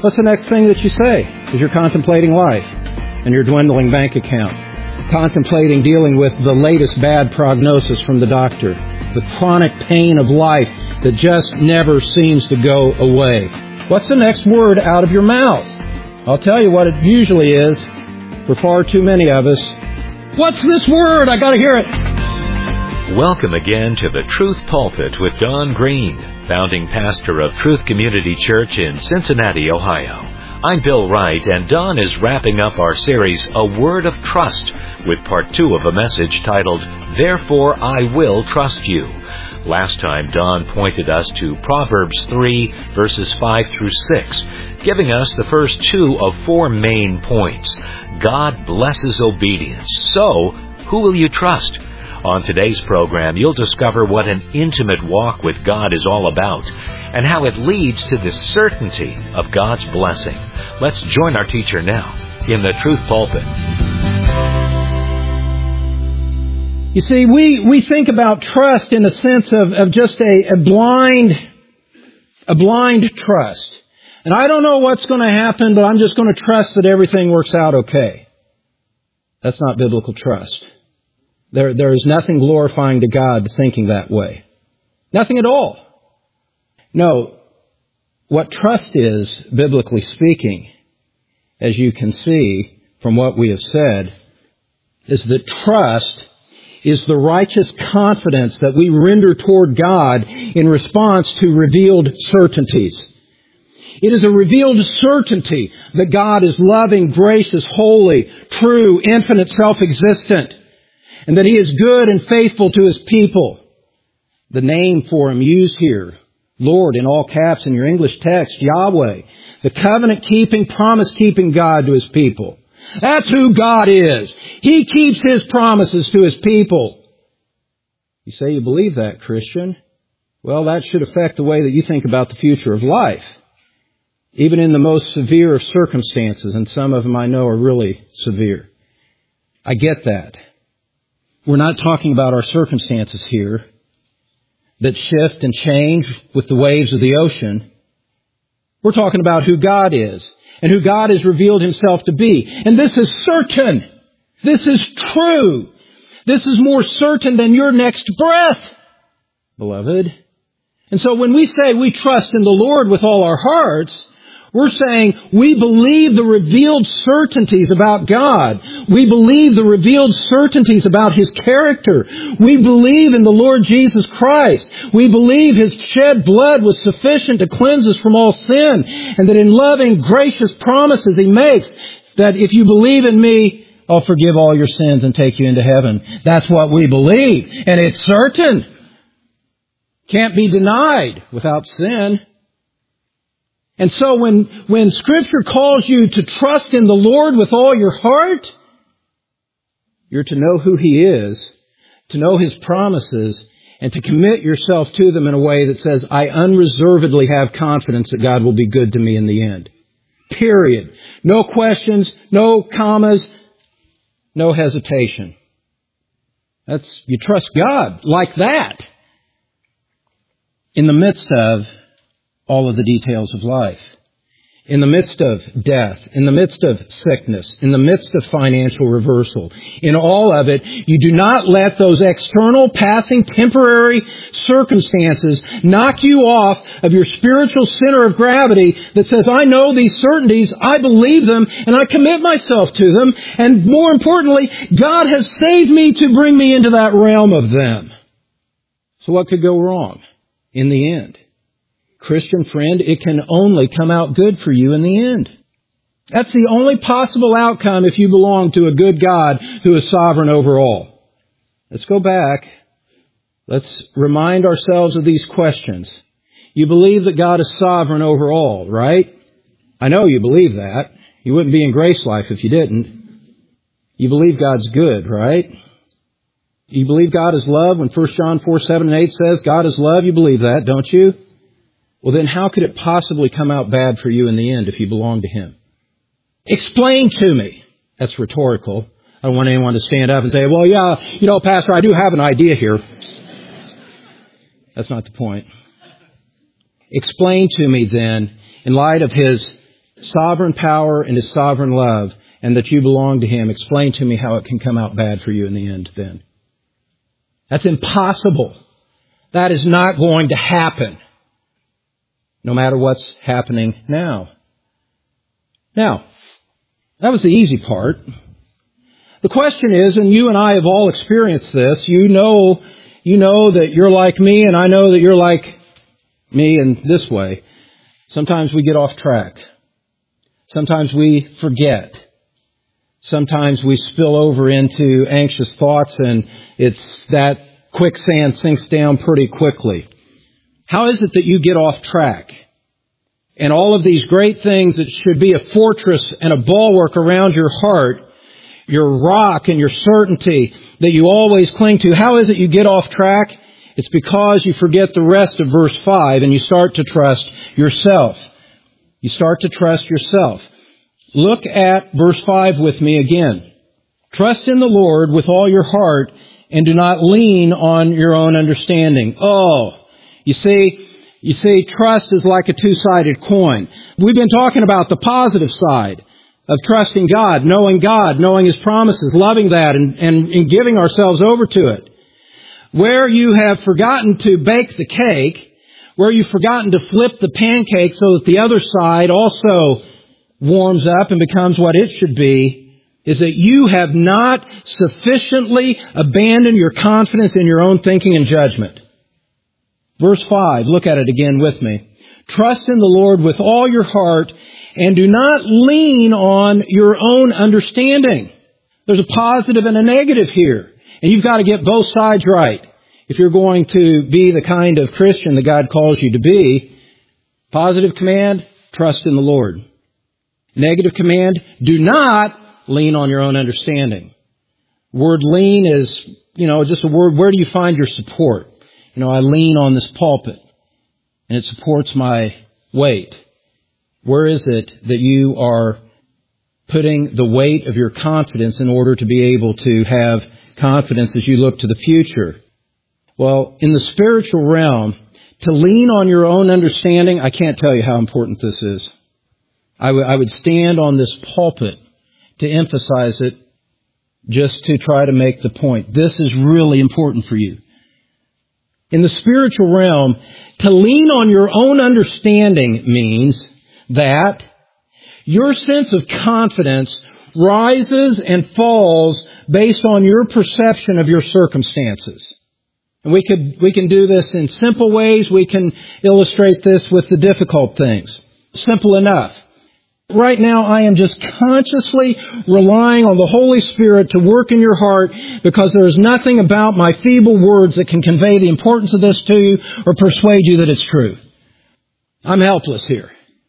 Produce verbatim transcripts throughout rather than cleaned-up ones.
What's the next thing that you say as you're contemplating life and your dwindling bank account? Contemplating dealing with the latest bad prognosis from the doctor. The chronic pain of life that just never seems to go away. What's the next word out of your mouth? I'll tell you what it usually is for far too many of us. What's this word? I gotta hear it. Welcome again to the Truth Pulpit with Don Green, founding pastor of Truth Community Church in Cincinnati, Ohio. I'm Bill Wright, and Don is wrapping up our series, A Word of Trust, with part two of a message titled, Therefore I Will Trust You. Last time, Don pointed us to Proverbs three, verses five through six, giving us the first two of four main points. God blesses obedience. So, who will you trust? On today's program, you'll discover what an intimate walk with God is all about and how it leads to the certainty of God's blessing. Let's join our teacher now in the Truth Pulpit. You see, we, we think about trust in a sense of, of just a, a blind, a blind trust. And I don't know what's going to happen, but I'm just going to trust that everything works out okay. That's not biblical trust. There, there is nothing glorifying to God thinking that way. Nothing at all. No, what trust is, biblically speaking, as you can see from what we have said, is that trust is the righteous confidence that we render toward God in response to revealed certainties. It is a revealed certainty that God is loving, gracious, holy, true, infinite, self-existent, and that He is good and faithful to His people. The name for Him used here, Lord in all caps in your English text, Yahweh, the covenant-keeping, promise-keeping God to His people. That's who God is. He keeps His promises to His people. You say you believe that, Christian? Well, that should affect the way that you think about the future of life. Even in the most severe of circumstances, and some of them I know are really severe. I get that. We're not talking about our circumstances here that shift and change with the waves of the ocean. We're talking about who God is and who God has revealed Himself to be. And this is certain. This is true. This is more certain than your next breath, beloved. And so when we say we trust in the Lord with all our hearts, we're saying we believe the revealed certainties about God. We believe the revealed certainties about His character. We believe in the Lord Jesus Christ. We believe His shed blood was sufficient to cleanse us from all sin. And that in loving, gracious promises He makes, that if you believe in me, I'll forgive all your sins and take you into heaven. That's what we believe. And it's certain. Can't be denied without sin. And so when, when Scripture calls you to trust in the Lord with all your heart, you're to know who He is, to know His promises, and to commit yourself to them in a way that says, I unreservedly have confidence that God will be good to me in the end. Period. No questions, no commas, no hesitation. That's, you trust God like that in the midst of all of the details of life. In the midst of death, in the midst of sickness, in the midst of financial reversal, in all of it, you do not let those external, passing, temporary circumstances knock you off of your spiritual center of gravity that says, I know these certainties, I believe them, and I commit myself to them, and more importantly, God has saved me to bring me into that realm of them. So what could go wrong in the end? Christian friend, it can only come out good for you in the end. That's the only possible outcome if you belong to a good God who is sovereign over all. Let's go back. Let's remind ourselves of these questions. You believe that God is sovereign over all, right? I know you believe that. You wouldn't be in Grace Life if you didn't. You believe God's good, right? You believe God is love when First John four, seven and eight says God is love. You believe that, don't you? Well, then how could it possibly come out bad for you in the end if you belong to Him? Explain to me. That's rhetorical. I don't want anyone to stand up and say, well, yeah, you know, Pastor, I do have an idea here. That's not the point. Explain to me then, in light of His sovereign power and His sovereign love, and that you belong to Him. Explain to me how it can come out bad for you in the end then. That's impossible. That is not going to happen, no matter what's happening now. Now, that was the easy part. The question is, and you and I have all experienced this, you know, you know that you're like me, and I know that you're like me in this way. Sometimes we get off track. Sometimes we forget. Sometimes we spill over into anxious thoughts, and it's that quicksand sinks down pretty quickly. How is it that you get off track? And all of these great things that should be a fortress and a bulwark around your heart, your rock and your certainty that you always cling to, how is it you get off track? It's because you forget the rest of verse five and you start to trust yourself. You start to trust yourself. Look at verse five with me again. Trust in the Lord with all your heart and do not lean on your own understanding. Oh, you see, you see, trust is like a two-sided coin. We've been talking about the positive side of trusting God, knowing God, knowing His promises, loving that, and, and, and giving ourselves over to it. Where you have forgotten to bake the cake, where you've forgotten to flip the pancake so that the other side also warms up and becomes what it should be, is that you have not sufficiently abandoned your confidence in your own thinking and judgment. Verse five, look at it again with me. Trust in the Lord with all your heart and do not lean on your own understanding. There's a positive and a negative here. And you've got to get both sides right if you're going to be the kind of Christian that God calls you to be. Positive command, trust in the Lord. Negative command, do not lean on your own understanding. Word lean is, you know, just a word. Where do you find your support? You know, I lean on this pulpit and it supports my weight. Where is it that you are putting the weight of your confidence in order to be able to have confidence as you look to the future? Well, in the spiritual realm, to lean on your own understanding, I can't tell you how important this is. I, w- I would stand on this pulpit to emphasize it just to try to make the point. This is really important for you. In the spiritual realm, to lean on your own understanding means that your sense of confidence rises and falls based on your perception of your circumstances. And we could, we can do this in simple ways. We can illustrate this with the difficult things. Simple enough. Right now, I am just consciously relying on the Holy Spirit to work in your heart because there is nothing about my feeble words that can convey the importance of this to you or persuade you that it's true. I'm helpless here.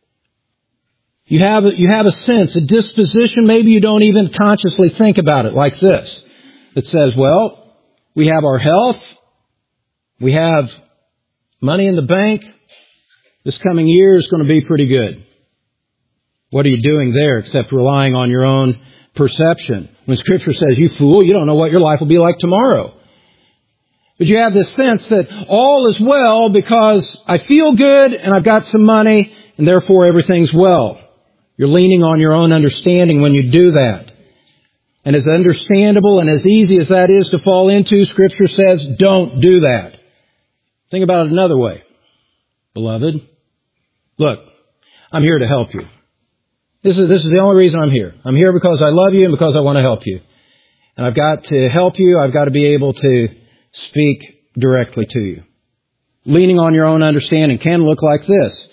You have, you have a sense, a disposition, maybe you don't even consciously think about it like this. That says, well, we have our health, we have money in the bank, this coming year is going to be pretty good. What are you doing there except relying on your own perception? When Scripture says, you fool, you don't know what your life will be like tomorrow. But you have this sense that all is well because I feel good and I've got some money and therefore everything's well. You're leaning on your own understanding when you do that. And as understandable and as easy as that is to fall into, Scripture says, don't do that. Think about it another way. Beloved, look, I'm here to help you. This is, this is the only reason I'm here. I'm here because I love you and because I want to help you. And I've got to help you. I've got to be able to speak directly to you. Leaning on your own understanding can look like this.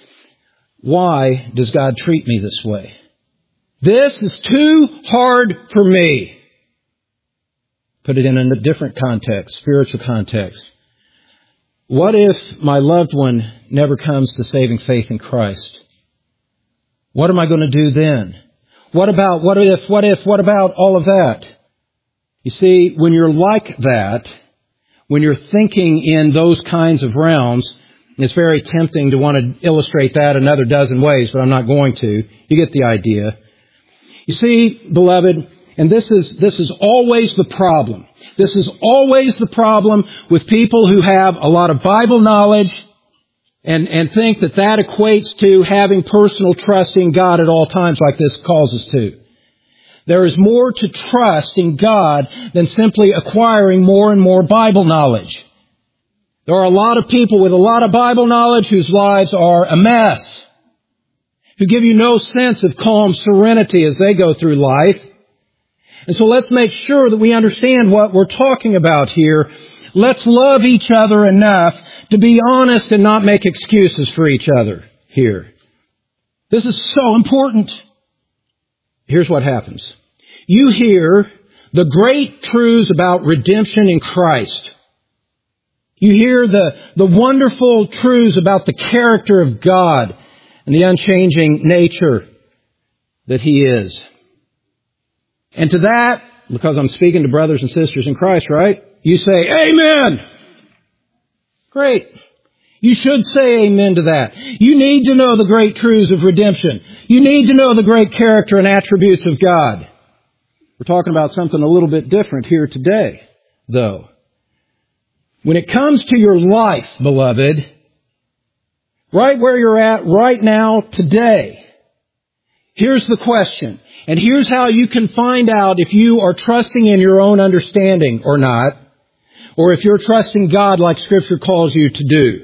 Why does God treat me this way? This is too hard for me. Put it in a different context, spiritual context. What if my loved one never comes to saving faith in Christ? What am I going to do then? What about, what if, what if, what about all of that? You see, when you're like that, when you're thinking in those kinds of realms, it's very tempting to want to illustrate that another dozen ways, but I'm not going to. You get the idea. You see, beloved, and this is, this is always the problem. This is always the problem with people who have a lot of Bible knowledge, and, and think that that equates to having personal trust in God at all times like this calls us to. There is more to trust in God than simply acquiring more and more Bible knowledge. There are a lot of people with a lot of Bible knowledge whose lives are a mess, who give you no sense of calm serenity as they go through life. And so let's make sure that we understand what we're talking about here. Let's love each other enough to be honest and not make excuses for each other here. This is so important. Here's what happens. You hear the great truths about redemption in Christ. You hear the, the wonderful truths about the character of God and the unchanging nature that He is. And to that, because I'm speaking to brothers and sisters in Christ, right? You say, Amen! Great. You should say amen to that. You need to know the great truths of redemption. You need to know the great character and attributes of God. We're talking about something a little bit different here today, though. When it comes to your life, beloved, right where you're at right now, today, here's the question. And here's how you can find out if you are trusting in your own understanding or not, or if you're trusting God like Scripture calls you to do.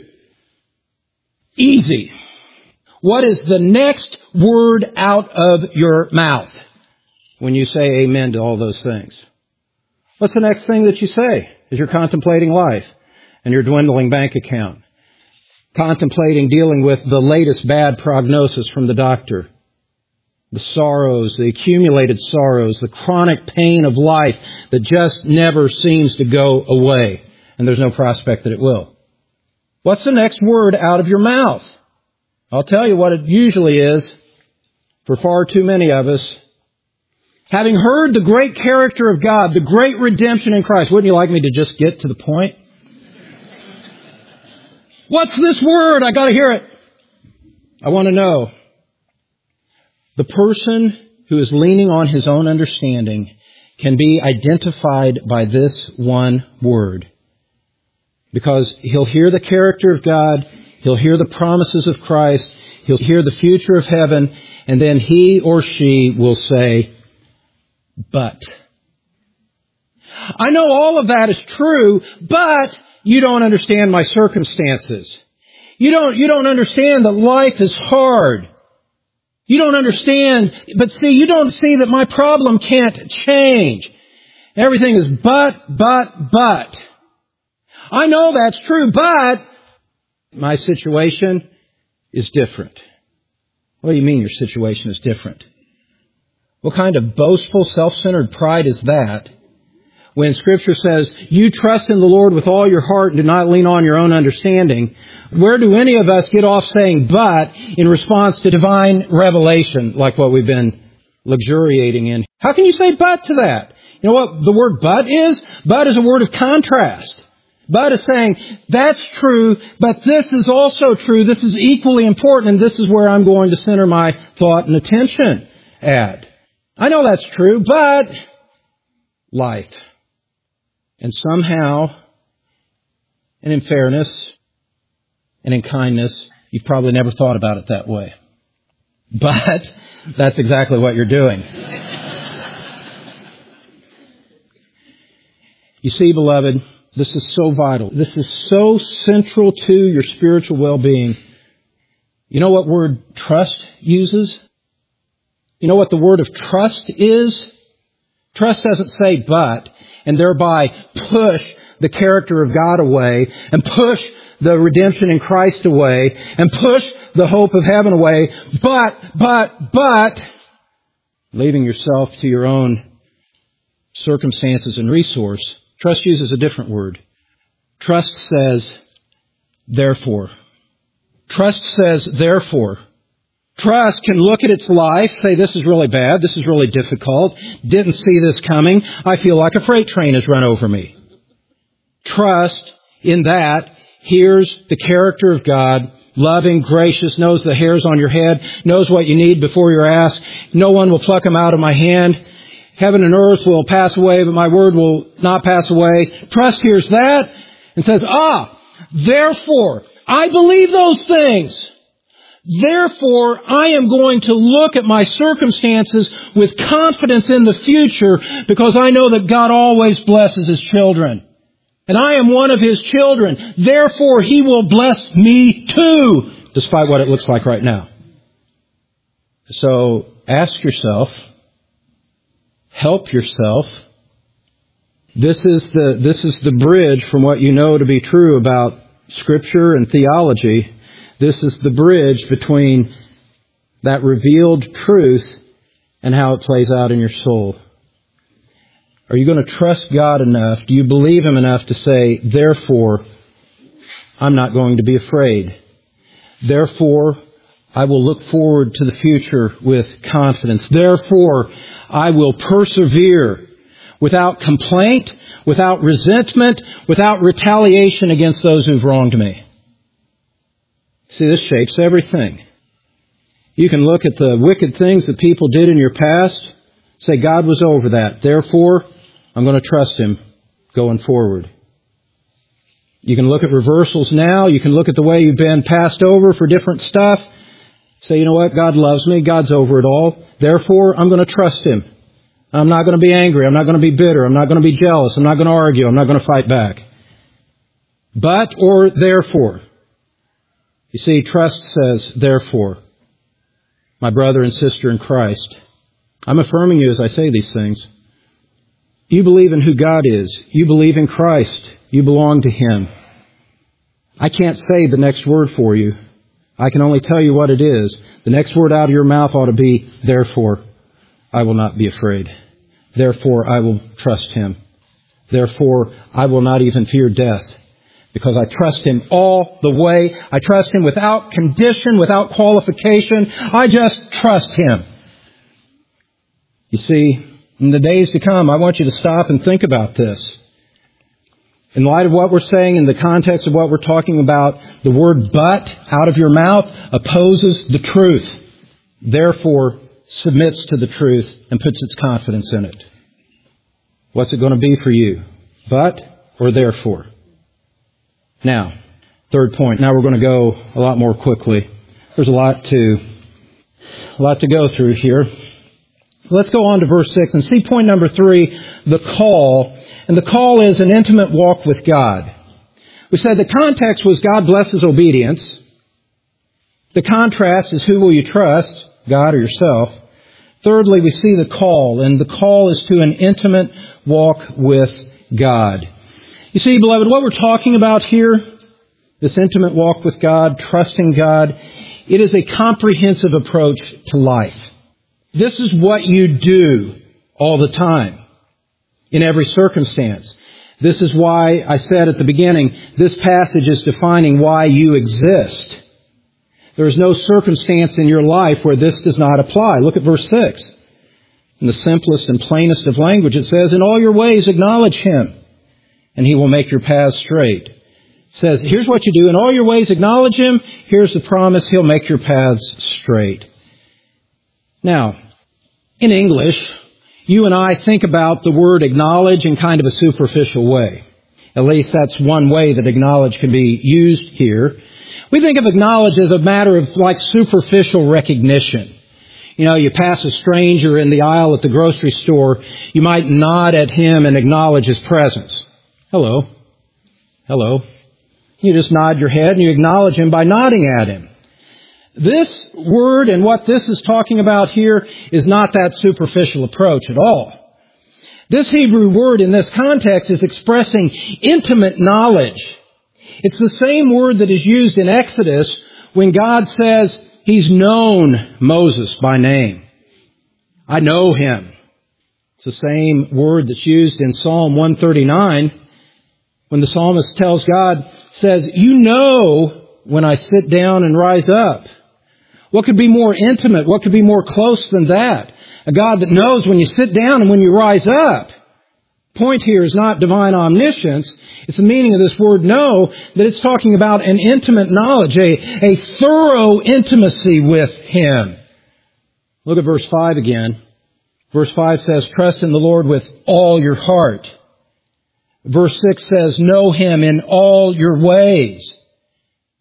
Easy. What is the next word out of your mouth when you say amen to all those things? What's the next thing that you say as you're contemplating life and your dwindling bank account? Contemplating dealing with the latest bad prognosis from the doctor. The sorrows, the accumulated sorrows, the chronic pain of life that just never seems to go away. And there's no prospect that it will. What's the next word out of your mouth? I'll tell you what it usually is for far too many of us. Having heard the great character of God, the great redemption in Christ, wouldn't you like me to just get to the point? What's this word? I got to hear it. I want to know. The person who is leaning on his own understanding can be identified by this one word. Because he'll hear the character of God, he'll hear the promises of Christ, he'll hear the future of heaven, and then he or she will say, but. I know all of that is true, but you don't understand my circumstances. You don't, you don't understand that life is hard. You don't understand, but see, you don't see that my problem can't change. Everything is but, but, but. I know that's true, but my situation is different. What do you mean your situation is different? What kind of boastful, self-centered pride is that when Scripture says, you trust in the Lord with all your heart and do not lean on your own understanding? Where do any of us get off saying but in response to divine revelation like what we've been luxuriating in? How can you say but to that? You know what the word but is? But is a word of contrast. But is saying, that's true, but this is also true. This is equally important, and this is where I'm going to center my thought and attention at. I know that's true, but life. And somehow, and in fairness, and in kindness, you've probably never thought about it that way. But that's exactly what you're doing. You see, beloved, this is so vital. This is so central to your spiritual well-being. You know what word trust uses? You know what the word of trust is? Trust doesn't say but, and thereby push the character of God away, and push the redemption in Christ away, and push the hope of heaven away, but, but, but, leaving yourself to your own circumstances and resource. Trust uses a different word. Trust says, therefore. Trust says, therefore. Trust can look at its life, say, this is really bad, this is really difficult, didn't see this coming, I feel like a freight train has run over me. Trust in that hears the character of God, loving, gracious, knows the hairs on your head, knows what you need before you're asked. No one will pluck them out of my hand. Heaven and earth will pass away, but my word will not pass away. Trust hears that and says, ah, therefore, I believe those things. Therefore, I am going to look at my circumstances with confidence in the future because I know that God always blesses His children. And I am one of His children. Therefore, He will bless me too, despite what it looks like right now. So, ask yourself, help yourself. This is the, this is the bridge from what you know to be true about Scripture and theology. This is the bridge between that revealed truth and how it plays out in your soul. Are you going to trust God enough? Do you believe Him enough to say, therefore, I'm not going to be afraid. Therefore, I will look forward to the future with confidence. Therefore, I will persevere without complaint, without resentment, without retaliation against those who've wronged me. See, this shapes everything. You can look at the wicked things that people did in your past, say, God was over that. Therefore, I'm going to trust Him going forward. You can look at reversals now. You can look at the way you've been passed over for different stuff. Say, you know what? God loves me. God's over it all. Therefore, I'm going to trust Him. I'm not going to be angry. I'm not going to be bitter. I'm not going to be jealous. I'm not going to argue. I'm not going to fight back. But or therefore. You see, trust says, therefore, my brother and sister in Christ, I'm affirming you as I say these things. You believe in who God is. You believe in Christ. You belong to Him. I can't say the next word for you. I can only tell you what it is. The next word out of your mouth ought to be, therefore, I will not be afraid. Therefore, I will trust Him. Therefore, I will not even fear death. Because I trust Him all the way. I trust Him without condition, without qualification. I just trust Him. You see, in the days to come, I want you to stop and think about this. In light of what we're saying, in the context of what we're talking about, the word but out of your mouth opposes the truth. Therefore, submits to the truth and puts its confidence in it. What's it going to be for you? But or therefore? Now, third point. Now we're going to go a lot more quickly. There's a lot to, a lot to go through here. Let's go on to verse six and see point number three, the call. And the call is an intimate walk with God. We said the context was God blesses obedience. The contrast is who will you trust, God or yourself. Thirdly, we see the call, and the call is to an intimate walk with God. You see, beloved, what we're talking about here, this intimate walk with God, trusting God, it is a comprehensive approach to life. This is what you do all the time, in every circumstance. This is why I said at the beginning, this passage is defining why you exist. There is no circumstance in your life where this does not apply. Look at verse six. In the simplest and plainest of language, it says, in all your ways acknowledge Him, and He will make your paths straight. It says, here's what you do. In all your ways acknowledge Him. Here's the promise. He'll make your paths straight. Now, in English, you and I think about the word acknowledge in kind of a superficial way. At least that's one way that acknowledge can be used here. We think of acknowledge as a matter of like superficial recognition. You know, you pass a stranger in the aisle at the grocery store, you might nod at him and acknowledge his presence. Hello. Hello. You just nod your head and you acknowledge him by nodding at him. This word and what this is talking about here is not that superficial approach at all. This Hebrew word in this context is expressing intimate knowledge. It's the same word that is used in Exodus when God says He's known Moses by name. I know him. It's the same word that's used in Psalm one thirty-nine when the psalmist tells God, says, you know when I sit down and rise up. What could be more intimate? What could be more close than that? A God that knows when you sit down and when you rise up. Point here is not divine omniscience. It's the meaning of this word know, that it's talking about an intimate knowledge, a, a thorough intimacy with Him. Look at verse five again. Verse five says, trust in the Lord with all your heart. Verse six says, know Him in all your ways.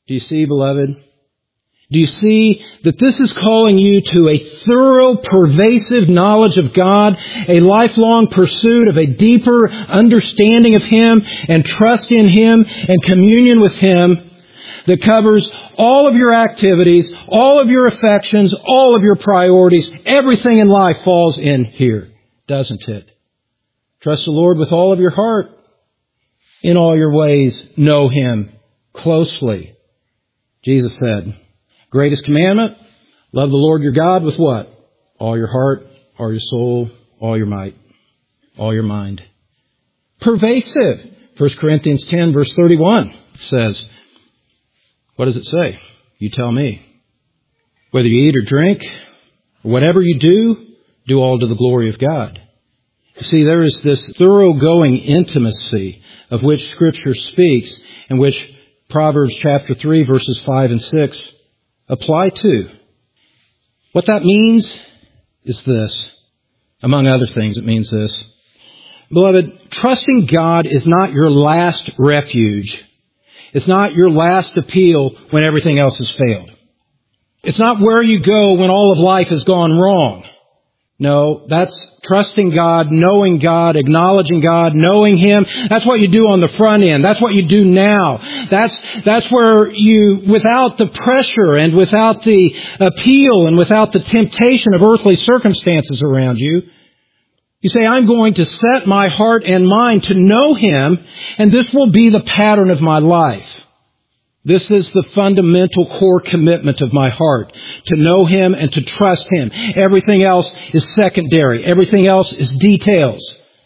Do you see, beloved? Do you see that this is calling you to a thorough, pervasive knowledge of God, a lifelong pursuit of a deeper understanding of Him and trust in Him and communion with Him that covers all of your activities, all of your affections, all of your priorities. Everything in life falls in here, doesn't it? Trust the Lord with all of your heart. In all your ways, know Him closely. Jesus said, greatest commandment, love the Lord your God with what? All your heart, all your soul, all your might, all your mind. Pervasive. First Corinthians ten verse thirty-one says, what does it say? You tell me. Whether you eat or drink, or whatever you do, do all to the glory of God. You see, there is this thoroughgoing intimacy of which Scripture speaks, and which Proverbs chapter three verses five and six apply to. What that means is this. Among other things, it means this. Beloved, trusting God is not your last refuge. It's not your last appeal when everything else has failed. It's not where you go when all of life has gone wrong. No, that's trusting God, knowing God, acknowledging God, knowing Him. That's what you do on the front end. That's what you do now. That's, that's where you, without the pressure and without the appeal and without the temptation of earthly circumstances around you, you say, I'm going to set my heart and mind to know Him, and this will be the pattern of my life. This is the fundamental core commitment of my heart, to know Him and to trust Him. Everything else is secondary. Everything else is details.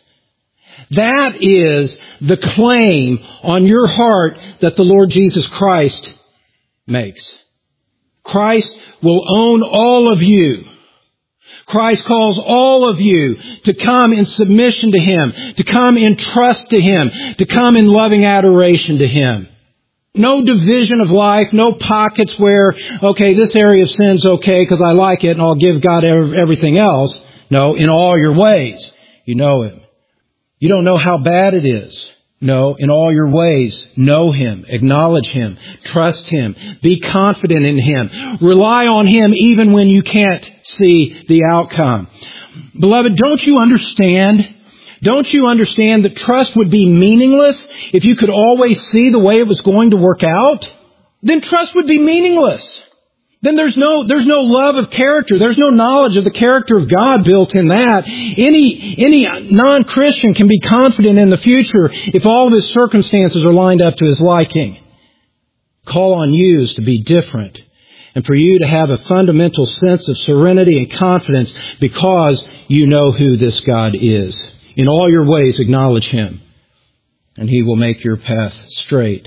That is the claim on your heart that the Lord Jesus Christ makes. Christ will own all of you. Christ calls all of you to come in submission to Him, to come in trust to Him, to come in loving adoration to Him. No division of life, no pockets where, okay, this area of sin's okay because I like it and I'll give God everything else. No, in all your ways, you know Him. You don't know how bad it is. No, in all your ways, know Him, acknowledge Him, trust Him, be confident in Him, rely on Him even when you can't see the outcome. Beloved, don't you understand? Don't you understand that trust would be meaningless if you could always see the way it was going to work out? Then trust would be meaningless. Then there's no, there's no love of character. There's no knowledge of the character of God built in that. Any, any non-Christian can be confident in the future if all of his circumstances are lined up to his liking. Call on you is to be different, and for you to have a fundamental sense of serenity and confidence because you know who this God is. In all your ways, acknowledge Him, and He will make your path straight.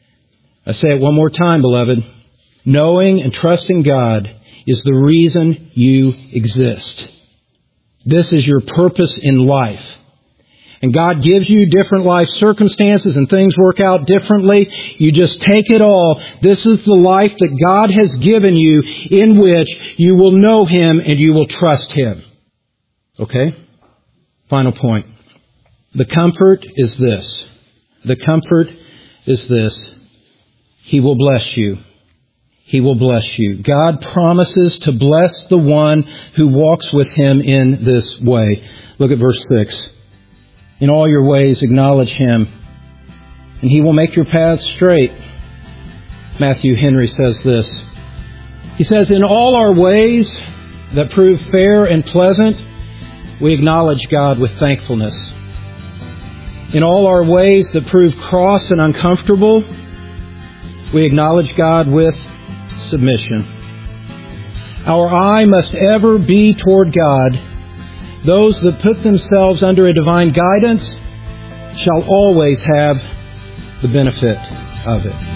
I say it one more time, beloved. Knowing and trusting God is the reason you exist. This is your purpose in life. And God gives you different life circumstances and things work out differently. You just take it all. This is the life that God has given you in which you will know Him and you will trust Him. Okay? Final point. The comfort is this. The comfort is this. He will bless you. He will bless you. God promises to bless the one who walks with Him in this way. Look at verse six. In all your ways acknowledge Him, and He will make your paths straight. Matthew Henry says this. He says, in all our ways that prove fair and pleasant, we acknowledge God with thankfulness. In all our ways that prove cross and uncomfortable, we acknowledge God with submission. Our eye must ever be toward God. Those that put themselves under a divine guidance shall always have the benefit of it.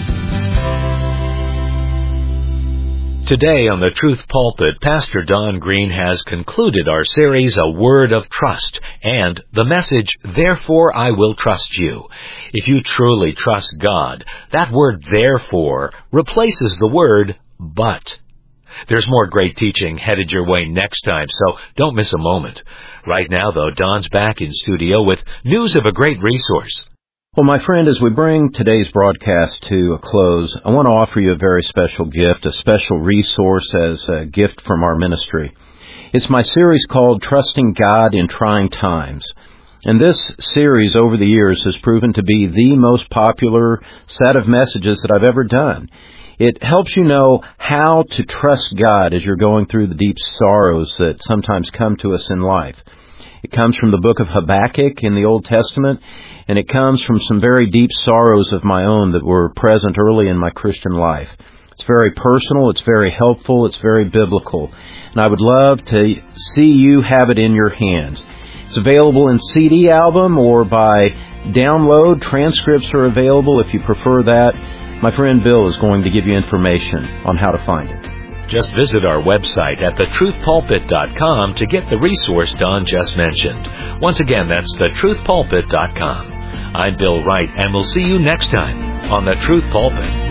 Today on the Truth Pulpit, Pastor Don Green has concluded our series, A Word of Trust, and the message, Therefore I Will Trust You. If you truly trust God, that word therefore replaces the word but. There's more great teaching headed your way next time, so don't miss a moment. Right now, though, Don's back in studio with news of a great resource. Well, my friend, as we bring today's broadcast to a close, I want to offer you a very special gift, a special resource as a gift from our ministry. It's my series called Trusting God in Trying Times. And this series over the years has proven to be the most popular set of messages that I've ever done. It helps you know how to trust God as you're going through the deep sorrows that sometimes come to us in life. It comes from the book of Habakkuk in the Old Testament, and it comes from some very deep sorrows of my own that were present early in my Christian life. It's very personal, it's very helpful, it's very biblical, and I would love to see you have it in your hands. It's available in C D album or by download. Transcripts are available if you prefer that. My friend Bill is going to give you information on how to find it. Just visit our website at the truth pulpit dot com to get the resource Don just mentioned. Once again, that's the truth pulpit dot com. I'm Bill Wright, and we'll see you next time on The Truth Pulpit.